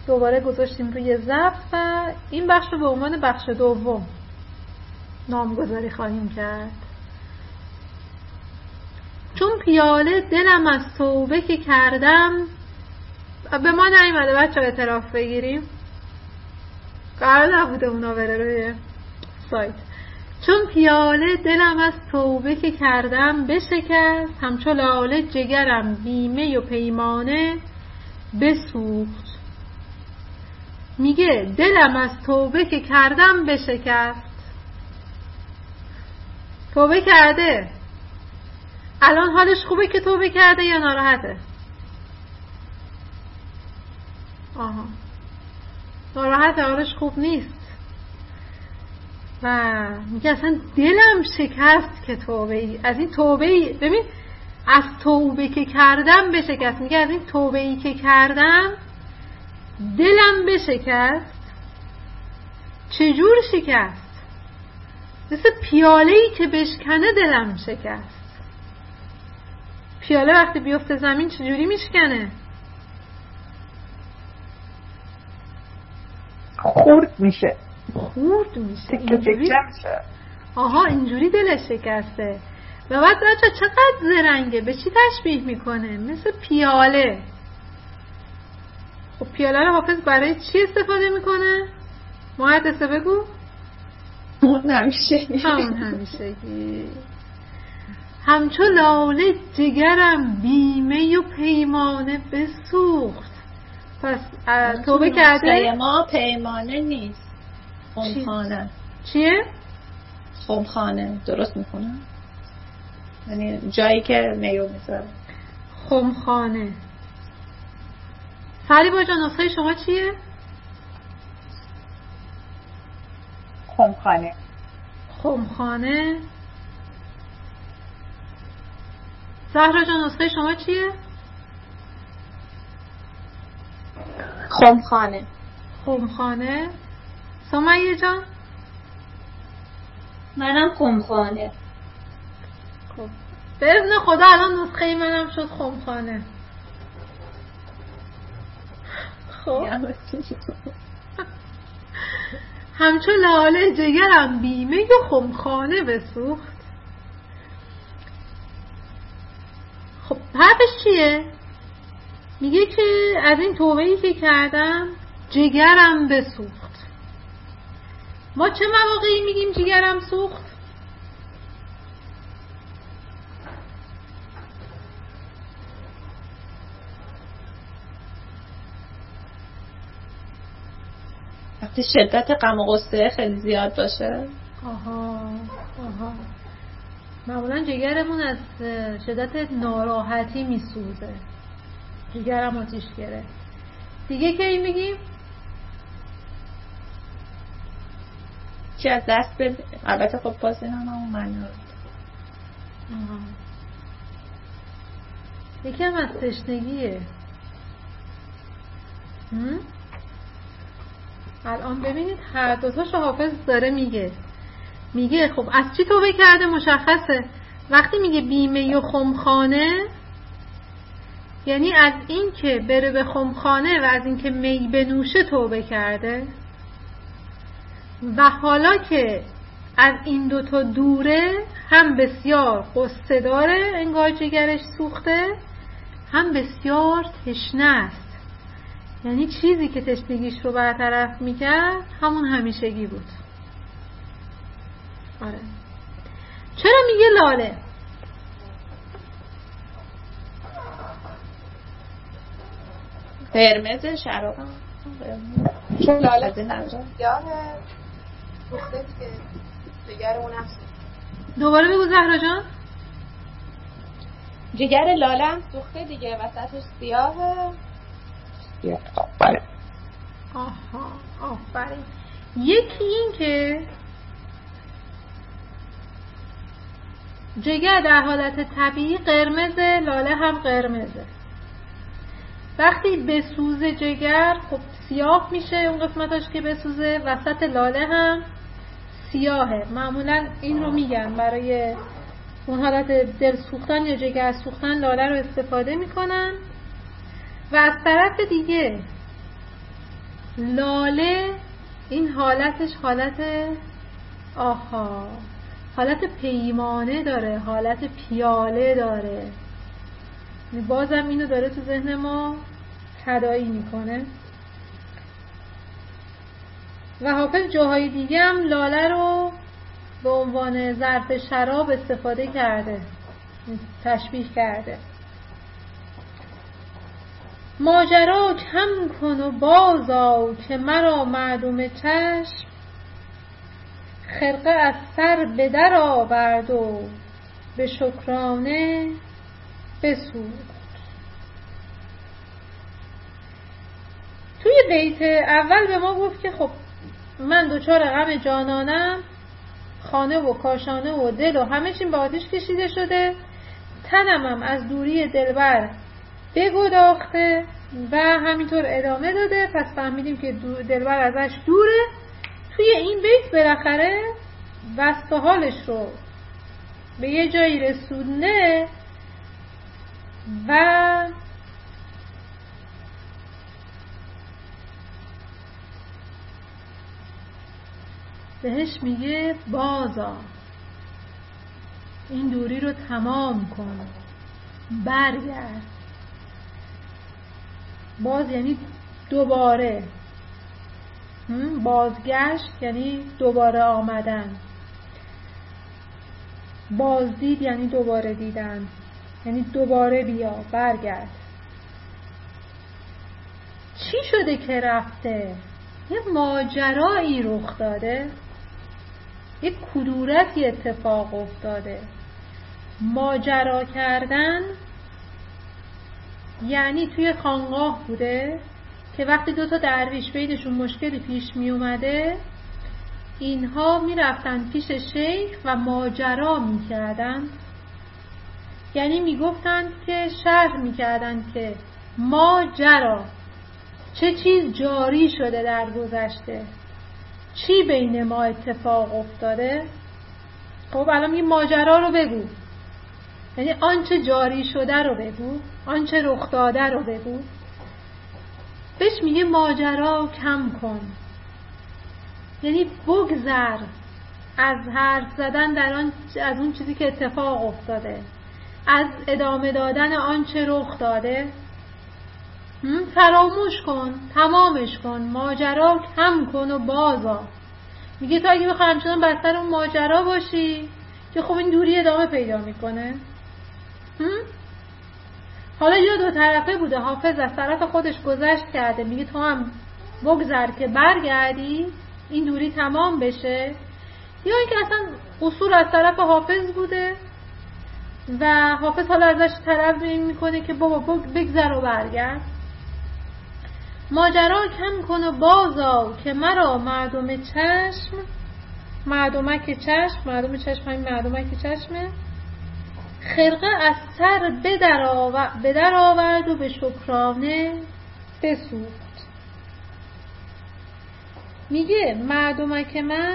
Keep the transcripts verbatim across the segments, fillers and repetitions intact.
دوباره گذاشتیم روی ضبط و این بخش رو به عنوان بخش دوم نامگذاری خواهیم کرد. چون پیاله دلم از توبه که کردم، به ما نیومده بچه ها اعتراف بگیریم، قرار نبوده اونا بره روی سایت. چون پیاله دلم از توبه که کردم بشکست، همچو لاله جگرم بیمه و پیمانه بسوخت. میگه دلم از توبه که کردم بشکست. توبه کرده، الان حالش خوبه که توبه کرده یا ناراحته؟ آها، ناراحته، حالش خوب نیست. و میگه اصلا دلم شکست که توبه ای از این توبه ای، ببین از توبه که کردم بشکست، میگه از این توبه ای که کردم دلم بشکست. چجور شکست؟ مثل پیاله ای که بشکنه دلم شکست. پیاله وقتی بیفته زمین چجوری میشکنه؟ خورد میشه خورد میشه تکه تکه میشه. آها، اینجوری دلش شکسته. و بعد بچه چقدر زرنگه، به چی تشبیه میکنه؟ مثل پیاله. خب پیاله رو حافظ برای چی استفاده میکنه؟ محدثه بگو. همون همیشگی همون همیشگی. همچو لاله جگرم بیمه و پیمانه بسوخت. پس توبه کرده؟ ما پیمانه نیست، خمخانه. چیه؟ خمخانه درست میکنم، یعنی جایی که میو میذاره. خمخانه. فریبا جان نسخه شما چیه؟ خمخانه. خمخانه. زهرا جان نسخه شما چیه؟ خمخانه. خمخانه. سمیه جان؟ منم خمخانه. خب به اذن خدا الان نسخه منم شد خمخانه. خب همچون لاله جگرم بیمه و خمخانه بسوخت. خب حرفش چیه؟ میگه که از این توبه‌ای که کردم جگرم بسوخت. ما چه مواقعی میگیم جگرم سوخت؟ وقتی شدت غم و غصه خیلی زیاد باشه. آها آها. معمولا جگرمون از شدت ناراحتی میسوزه. جگرم آتیش گرفت. دیگه کی میگیم؟ که از دست بده. البته خب باز این هم همون معنی رو. یکی هم از تشنگیه. هم؟ الان ببینید هر دوتاشو حافظ داره میگه. میگه خب از چی توبه کرده مشخصه. وقتی میگه بیمه و خمخانه یعنی از این که بره به خمخانه و از این که می بنوشه توبه کرده. و حالا که از این دوتا دوره هم بسیار قصه داره، انگار جگرش سوخته، هم بسیار تشنه است. یعنی چیزی که تشنگیش رو برطرف میکرد همون همیشگی بود. آره. چرا میگه لاله؟ قرمز شراب چون لاله نمیشه یاه سوخته که جگر اون هم دوباره بگو زهرا جان. جگر لاله هم سوخته دیگه، وسطش سیاهه. سیاه. آفرین. آها آفرین. یکی این که جگر در حالت طبیعی قرمز، لاله هم قرمزه. وقتی بسوزه جگر خب سیاه میشه، اون قسمتاش که بسوزه. وسط لاله هم سیاهه. معمولا این رو میگن برای اون حالت دل سوختن یا جگر سوختن لاله رو استفاده میکنن. و از طرف دیگه لاله این حالتش حالت آها حالت پیمانه داره، حالت پیاله داره. بازم اینو داره تو ذهن ما تداعی میکنه. و حافظ جاهای دیگه هم لاله رو به عنوان ظرف شراب استفاده کرده، تشبیه کرده. ماجرا کم کن و باز آ که مرا معدوم چشم، خرقه از سر به در آورد و به شکرانه بسوخت. توی بیت اول به ما گفت که خب من دوچار غم جانانم، خانه و کاشانه و دل و همه چیم به آتش کشیده شده، تنمم از دوری دلبر بگداخته و همینطور ادامه داده. پس فهمیدیم که دلبر ازش دوره. توی این بیت بالاخره وصف حالش رو به یه جایی رسونده و بهش میگه بازا، این دوری رو تمام کن، برگرد. باز یعنی دوباره، بازگشت یعنی دوباره آمدن، بازدید یعنی دوباره دیدن، یعنی دوباره بیا، برگرد. چی شده که رفته؟ یه ماجرایی رخ داده، یه کدورتی اتفاق افتاده. ماجرا کردن یعنی توی خانقاه بوده که وقتی دو تا درویش بینشون مشکلی پیش می اومده، اینها می رفتن پیش شیخ و ماجرا می کردن. یعنی می گفتن که شرح می کردن که ماجرا چه چیز جاری شده در گذشته، چی بین ما اتفاق افتاده. خب الان یه ماجرا رو بگو، یعنی آنچه جاری شده رو بگو، آنچه رخ داده رو بگو. بهش میگه ماجرا کم کن، یعنی بگذر از حرف زدن در آن، از اون چیزی که اتفاق افتاده، از ادامه دادن آنچه رخ داده. فراموش کن، تمامش کن، ماجرا کم کن و بازا. میگه تو اگه بخوای همچنان بستر اون ماجرا باشی که خب این دوری ادامه پیدا میکنه. حالا یا دو طرفه بوده، حافظ از طرف خودش گذشت کرده، میگه تو هم بگذر که برگردی این دوری تمام بشه، یا اینکه اصلا قصور از طرف حافظ بوده و حافظ حالا ازش طلب این میکنه که بابا بگذر و برگرد. ماجرا کم کن و بازا که مرا معدوم چشم، معدومک چشم، معدوم چشم همین معدومک چشمه، خرقه از سر به در آورد و به شکرانه بسوخت. میگه معدومک من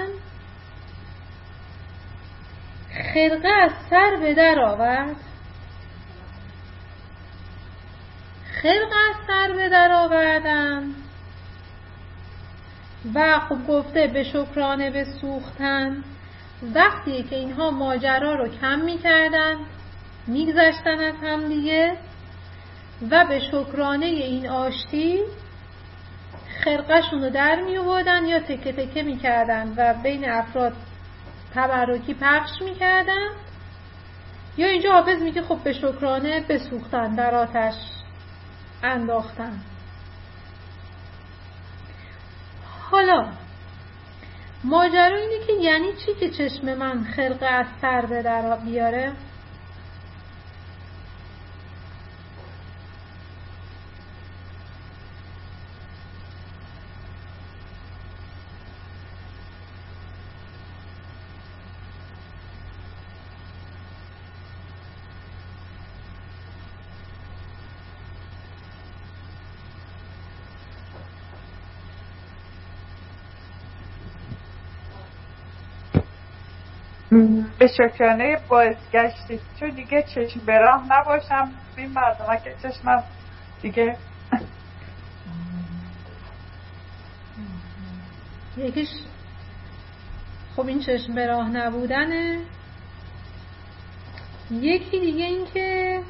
خرقه از سر به در آورد، خرقه از سر به در آوردن و خب گفته به شکرانه بسوختن. وقتی که اینها ماجرا رو کم میکردن، میگذشتن از هم دیگه و به شکرانه این آشتی خرقه‌شون رو در می‌آوردن یا تکه تکه میکردن و بین افراد تبرکی پخش میکردن، یا اینجا حافظ میگه خب به شکرانه بسوختن، در آتش انداختن. حالا ماجرا اینه که یعنی چی که چشم من خرقه از سر به در بیاره؟ به شکرانه بازگشتی، چون دیگه چشم به راه نباشم این مردمه که چشمم دیگه یکیش خب این چشم به راه نبودنه، یکی دیگه این که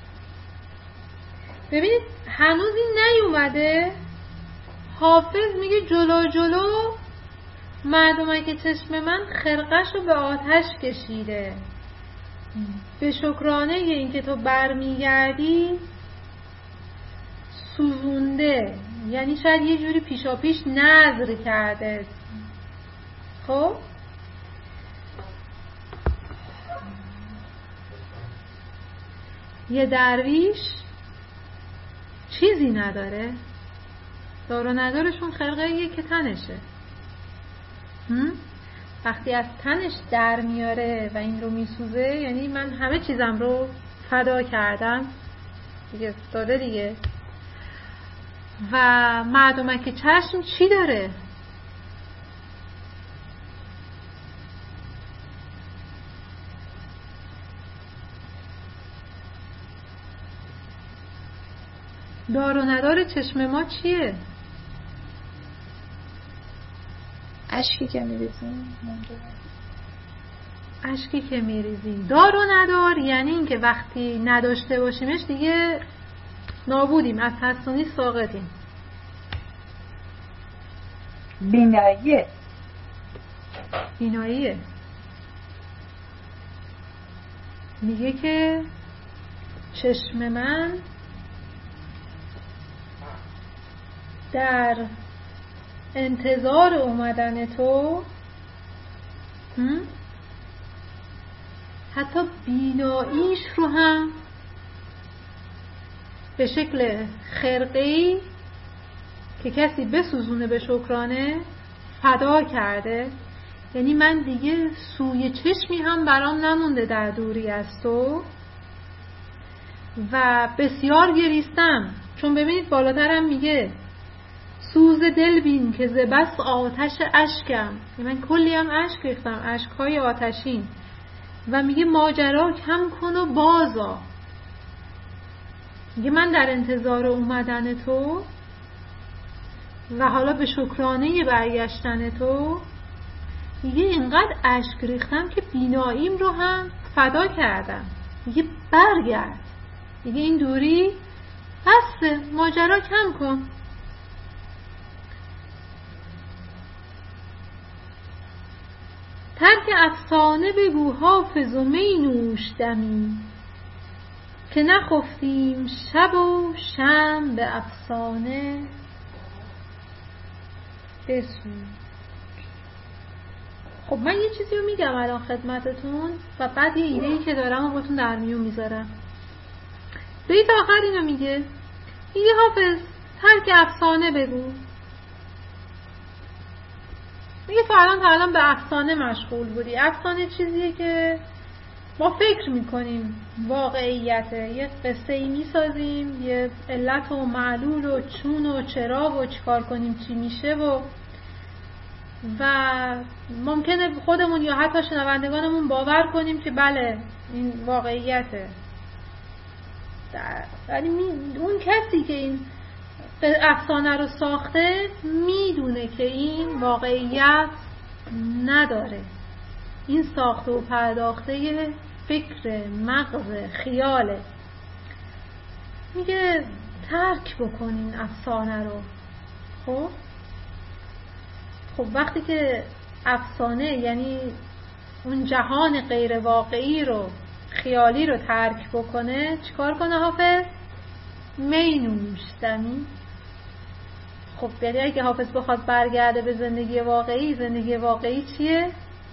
ببینید هنوز این نیومده. حافظ میگه جلو جلو مردمک چشم من خرقش رو به آتش کشیده، به شکرانه این که تو برمیگردی سوزونده، یعنی شاید یه جوری پیشا پیش نذر کرده. خب یه درویش چیزی نداره، دار و ندارشون خرقه یه که تنشه. وقتی از تنش در میاره و این رو میسوزه، یعنی من همه چیزم رو فدا کردم دیگه، داره دیگه. و مردمک چشم چی داره؟ دار و ندار چشم ما چیه؟ اشکی که میریزیم. اشکی که میریزیم. دار و ندار یعنی این که وقتی نداشته باشیمش دیگه نابودیم، از حسونی ساقطیم. بیناییه. بیناییه. میگه که چشم من در انتظار اومدن تو حتی بیناییش رو هم به شکل خرقه‌ای که کسی بسوزونه به شکرانه فدا کرده. یعنی من دیگه سوی چشمی هم برام نمونده در دوری از تو و بسیار گریستم. چون ببینید بالاترم میگه سوز دل بین که ز بس آتش اشکم، من کلی هم اشک ریختم، اشک‌های آتشین. و میگه ماجرا کم کن و بازا، میگه من در انتظار اومدن تو و حالا به شکرانه برگشتن تو، میگه اینقدر اشک ریختم که بیناییم رو هم فدا کردم. میگه برگرد، میگه این دوری بسه، ماجرا کم کن. ترک افسانه بگو حافظ و می نوش دمی، که نخفتیم شب و شمع به افسانه بسود. خب من یه چیزی رو میگم الان خدمتتون و بعد یه ایده‌ای که دارم رو باتون در میون میذارم. بیت آخر اینو میگه، میگه حافظ ترک افسانه بگو. میگه تو الان تا الان به افسانه مشغول بودی. افسانه چیزیه که ما فکر میکنیم واقعیته، یه قصه ای میسازیم، یه علت و معلول و چون و چرا و چیکار کنیم چی میشه و و ممکنه خودمون یا حتی شنوندگانمون باور کنیم که بله این واقعیته. ولی اون کسی که این افسانه رو ساخته میدونه که این واقعیت نداره. این ساخته و پرداخته فکر مغز خیاله. میگه ترک بکنین افسانه رو. خب خب وقتی که افسانه یعنی اون جهان غیر واقعی رو، خیالی رو ترک بکنه، چیکار کنه حافظ؟ می نوش دمی. خب یعنی اگه حافظ بخواد برگرده به زندگی واقعی، زندگی واقعی چیه؟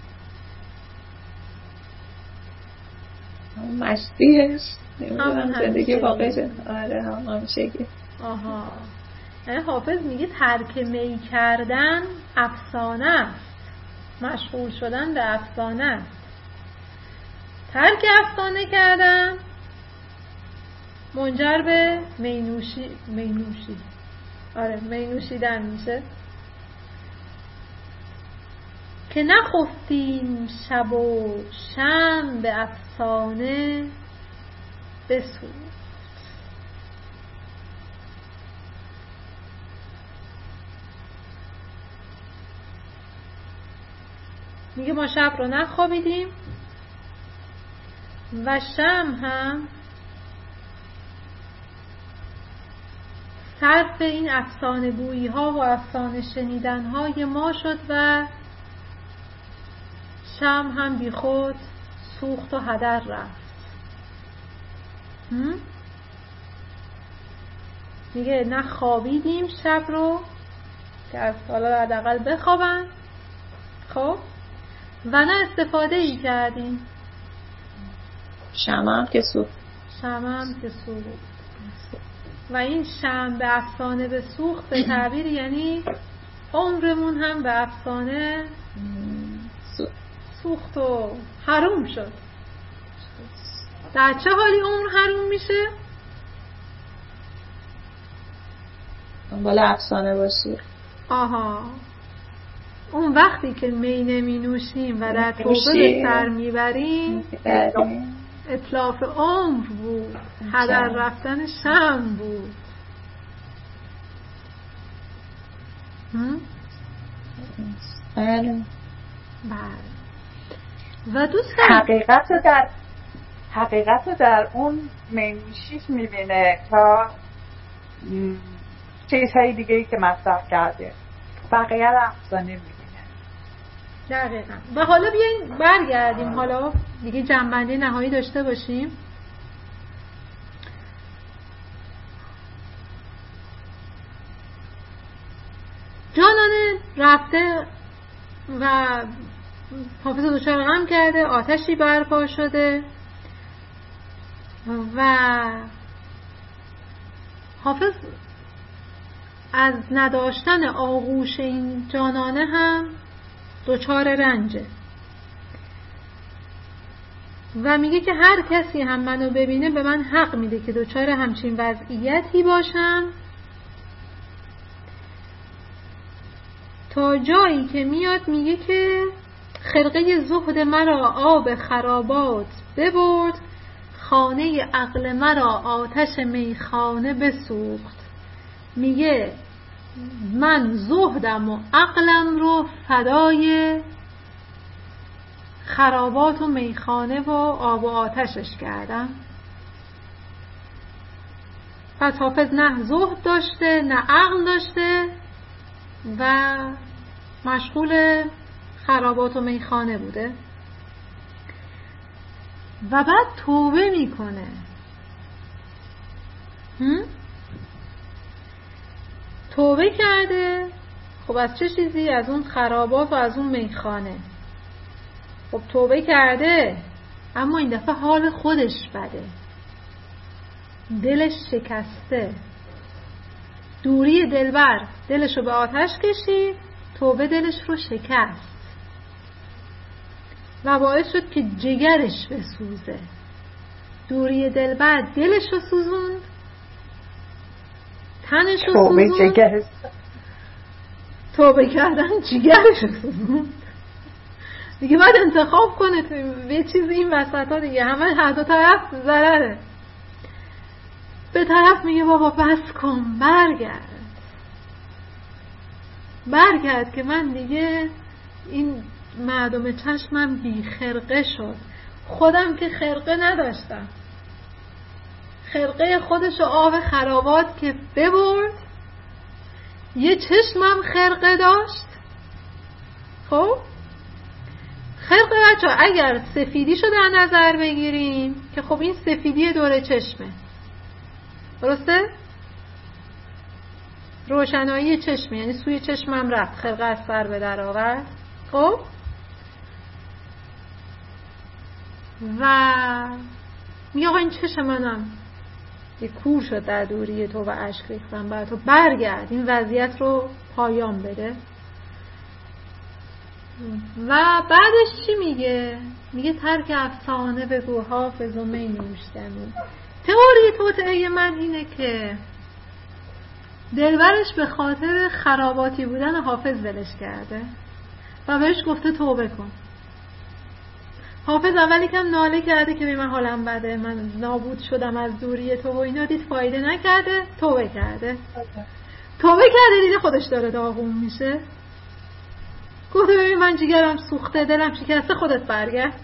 مستیش همون زندگی واقعی. آره هم همیشگی. آها، یعنی حافظ میگه ترک می کردن افسانه است، مشغول شدن به افسانه است. ترک افسانه کردن منجر به می نوشی می نوشی آره می نوشیدن میشه. که نخفتیم شب و شمع به افسانه بسود. میگه ما شب رو نخوابیدیم و شمع هم صرف این افسانه گویی ها و افسانه شنیدن های ما شد و شمع هم بی خود سوخت و هدر رفت. میگه نه خوابیدیم شب رو که از حالا حداقل بخوابن، خب، و نه استفاده ای کردیم. شمع هم که سوخت شمع هم که سوخت و این شمع به افسانه به سوخت به تعبیر یعنی عمرمون هم به افسانه سوخت و حروم شد. در چه حالی عمر حروم میشه؟ دنبال افسانه باشی. آها، اون وقتی که می نمی نوشیم و در توبه به سر میبریم اتلاف عمر بود، هدر رفتن شمع بود. بله بله. و دوستان حقیقت رو در حقیقت رو در اون منشیش میبینه تا چیزهای دیگه ای که مصرف کرده، بقیه رو افسانه میبینه. دقیقا. و حالا بیاین برگردیم، حالا دیگه جنبنده نهایی داشته باشیم. جانانه رفته و حافظ دچار غم کرده، آتشی برپا شده و حافظ از نداشتن آغوش این جانانه هم دچار رنجه و میگه که هر کسی هم منو ببینه به من حق میده که دچار همچین وضعیتی باشم، تا جایی که میاد میگه که خرقه زهد مرا آب خرابات ببرد، خانه عقل مرا آتش میخانه بسوخت. میگه من زهدم و عقلم رو فدای خرابات و میخانه و آب و آتشش کردم. پس حافظ نه زهد داشته نه عقل داشته و مشغول خرابات و میخانه بوده و بعد توبه میکنه. هم؟ توبه کرده. خب از چه چیزی؟ از اون خرابات و از اون میخانه. خب توبه کرده اما این دفعه حال خودش بده، دلش شکسته. دوری دلبر دلش رو به آتش کشید، توبه دلش رو شکست و باعث شد که جگرش بسوزه. دوری دلبر دلش رو سوزوند، تنش رو توبه سوزوند، جگرش توبه کردن جگرش رو سوزوند. دیگه باید انتخاب کنه تو یه چیزی این وسط ها دیگه، همه هر دو طرف ضرره. به طرف میگه بابا بس کن، برگرد برگرد که من دیگه این مردم چشمم بی خرقه شد. خودم که خرقه نداشتم، خرقه خودشو آب خرابات که ببرد، یه چشمم خرقه داشت. خب خرقه بچه اگر سفیدیشو در نظر بگیریم که خب این سفیدی دور چشمه، درسته؟ روشنایی چشمه، یعنی سوی چشمم رفت، خرقه از سر به در آورد. خب و میگه آقا این چشم منم یه کور شد در دوری تو و اشک ریختم برای تو، برگرد این وضعیت رو پایان بده. و بعدش چی میگه؟ میگه ترک افسانه بگو حافظ و می نوشتمی. تئوری توطئه من اینه که دلبرش به خاطر خراباتی بودن حافظ ولش کرده و بهش گفته توبه کن. حافظ اولی کم ناله کرده که بی من حالم بده، من نابود شدم از دوری تو و اینا، دید فایده نکرده، توبه کرده. توبه کرده دیده خودش داره داغون میشه. گفت ببین من جیگرم سوخته، دلم شکسته، خودت برگرد.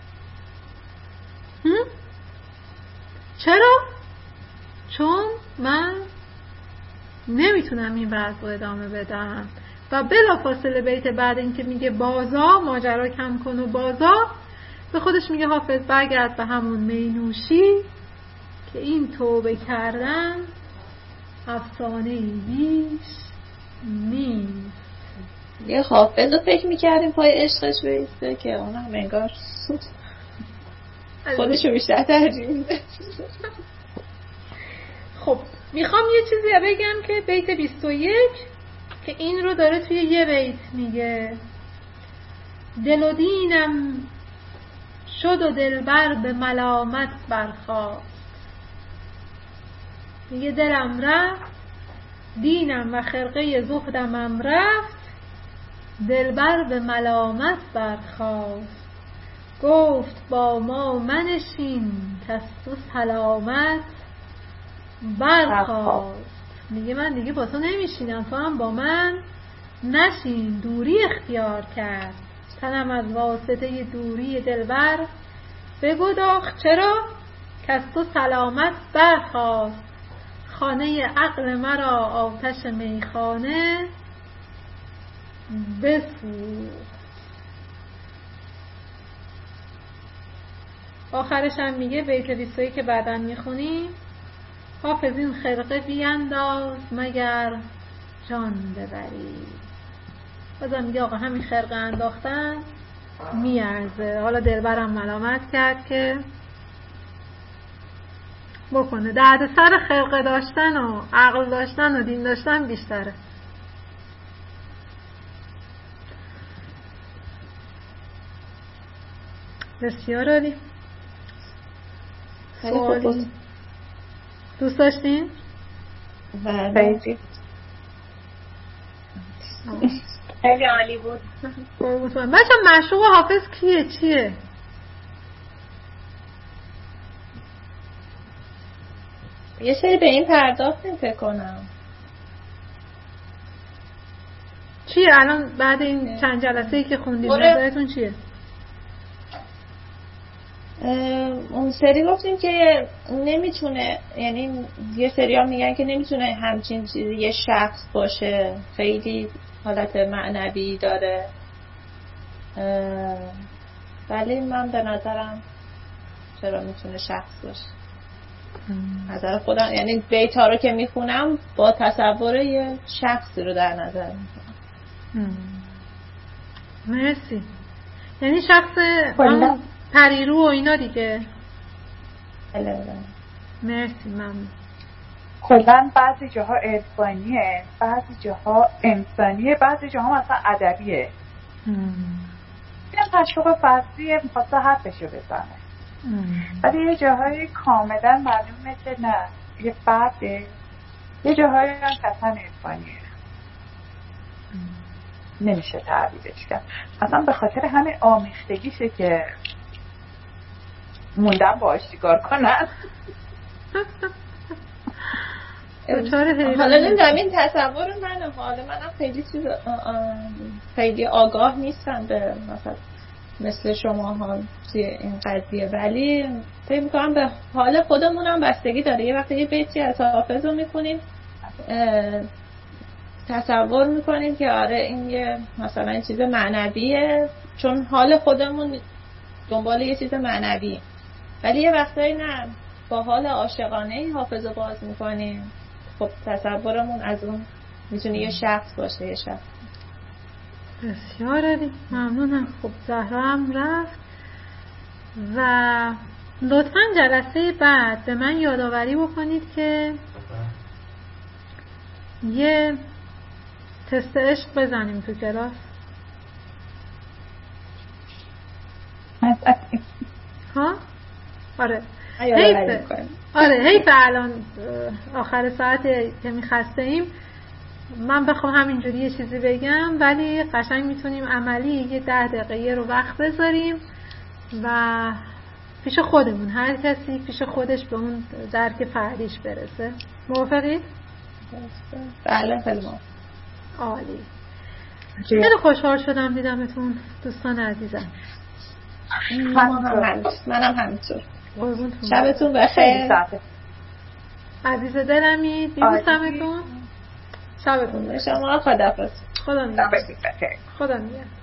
هم؟ چرا؟ چون من نمیتونم این وضع رو ادامه بدم. و بلافاصله بیت بعد این که میگه بازا، ماجرا کم کن و بازا، به خودش میگه حافظ برگرد به همون مینوشی که این توبه کردن افسانه بیش نیست. یه حافظ رو فکر میکردیم پای عشقش بیسته که اون هم انگار خودشو بیشتر ترجیح میده. خب میخوام یه چیزی بگم که بیت بیست و یک که این رو داره توی یه بیت میگه دل و دینم شد و دلبر به ملامت برخاست. میگه دلم رفت، دینم و خرقه زهدم رفت، دلبر به ملامت برخاست. گفت با ما منشین کس تو سلامت برخاست. میگه من دیگه با تو نمیشینم، تو هم با من نشین. دوری اختیار کرد، تنم از واسطه دوری دلبر بگداخت. چرا؟ کس تو سلامت برخاست. خانه عقل مرا آتش میخانه بسوخت. آخرش هم میگه بیت بیست و یک که بعداً میخونیم حافظ این خرقه بینداز مگر جان ببری. بازم میگه آقا همین خرقه انداختن میارزه. حالا دلبرم ملامت کرد که بکنه. درد سر خرقه داشتن و عقل داشتن و دین داشتن بیشتره. بسیار عالی. سوالی دوست داشتین؟ بله خیلی عالی بود. بچه معشوق حافظ کیه چیه؟ یه سری به این پرداختیم فکر کنم. چیه الان بعد این چند جلسه‌ای که خوندیم نظرتون چیه؟ اون سری گفتیم که نمیتونه، یعنی یه سری ها میگن که نمیتونه همچین چیزی یه شخص باشه، خیلی حالت معنوی داره، ولی من به نظرم چرا میتونه شخص باشه. نظر خودم یعنی بیت ها رو که میخونم با تصور یه شخصی رو در نظر میکنم. مرسی. یعنی شخص پریرو و اینا دیگه. بله بله. مرسی ممنون. کلاً بعضی جاها عرفانیه، بعضی جاها انسانیه، بعضی جاها مثلا ادبیه. این تشویق فارسی می‌خواسته حرفشو بزنه. ولی یه جاهای کاملا معلومه که نه یه فرده، یه جاهای هم کسان عرفانیه، نمیشه تعبیرش کرد. اصلا به خاطر همه آمیختگیشه که موندم باهاش چیکار کنن. حالا نمیدونم این تصور منه، حالا منم خیلی چیز خیلی آگاه نیستم به مثلا مثل شما ها توی این قضیه، ولی فکر می‌کنم به حال خودمونم بستگی داره. یه وقتی یه بیتی از حافظ رو می‌خونیم تصور می‌کنیم که آره این یه مثلا این چیز معنویه، چون حال خودمون دنبال یه چیز معنوی، ولی یه وقتایی نه با حال عاشقانه این حافظ رو باز می‌کنیم، خب تصورمون از اون میتونه یه شخص باشه. یه شخص. بسیار عالی، ممنونم. خب زهرا هم رفت و لطفاً جلسه بعد به من یادآوری بکنید که یه تست عشق بزنیم تو کلاس. ها؟ آره حیفه آره حیفه الان آخر ساعت که میخسته ایم من بخوام همینجوری یه چیزی بگم، ولی قشنگ میتونیم عملی یه ده دقیقه رو وقت بذاریم و پیش خودمون هر کسی پیش خودش به اون درک فردیش برسه. موافقید؟ بله خیلی موافقم. عالی. خیلی خوشحال شدم دیدمتون دوستان عزیزم. منم همینطور. قربونتون. شبتون بخیر. عزیز دلمی میبوسمتون. شبتون بخیر. شما خداحافظ. خدا نگهدار. خدا نگهدار.